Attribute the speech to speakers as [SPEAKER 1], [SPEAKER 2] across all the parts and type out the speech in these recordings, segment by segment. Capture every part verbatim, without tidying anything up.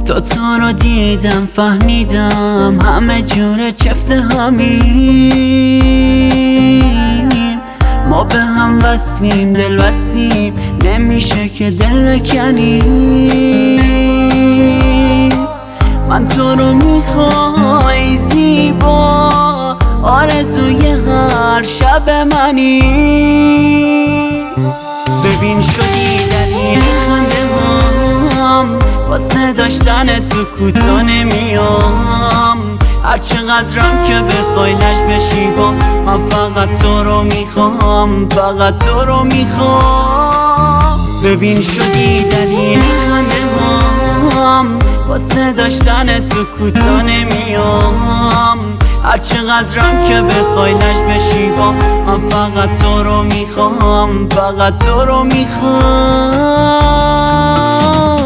[SPEAKER 1] تو تو رو دیدم فهمیدم همه جور چفته همیم، ما به هم وصلیم دل بستیم نمیشه که دل بکنیم. من تو رو میخوای زیبا آرزوی هر شب منی. ببین شدی دلیل خنده هام، واسه داشتن تو کوتا نمیام. هر چقدرم که بخوای لش بشی با من فقط تو رو میخوام، فقط تو رو میخوام. ببین شدی دلیل خنده هام، واسه داشتن تو کوتا نمیام. هر چقدرم که بخوای لش بشی با من فقط تو رو میخوام، فقط تو رو میخوام.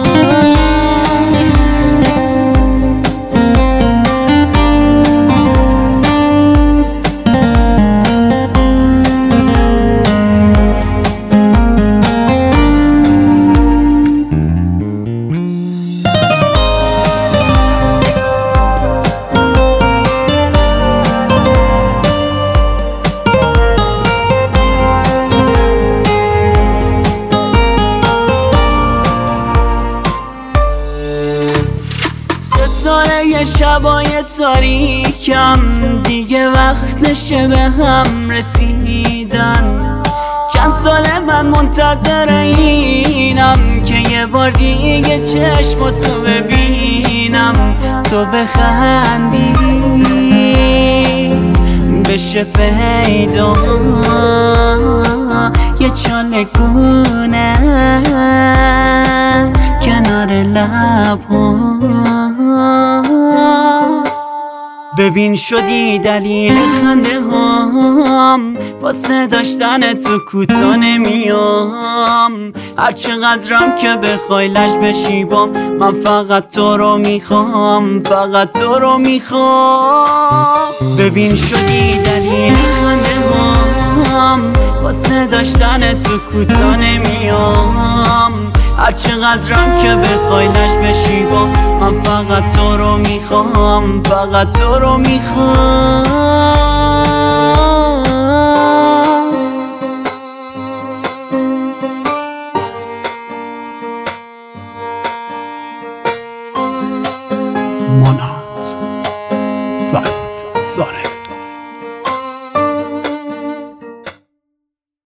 [SPEAKER 1] ستاره شبای تاریکم دیگه وقتشه به هم رسیدن. چند ساله من منتظر اینم که یه بار دیگه چشماتو ببینم، تو بخندی بشه پیدا یه چالگونه کنار لب‌ها. ببین شدی دلیل خنده هام، واسه داشتن تو کوتا نمیام. هر چقدرم که بخوای لش بشی بام من فقط تو رو میخوام، فقط تو رو میخوام. ببین شدی دلیل خنده هام، واسه داشتن تو کوتا نمیام. هر چقدرم که بخوای لش بشی با من فقط تو رو میخوام، فقط تو رو میخوام.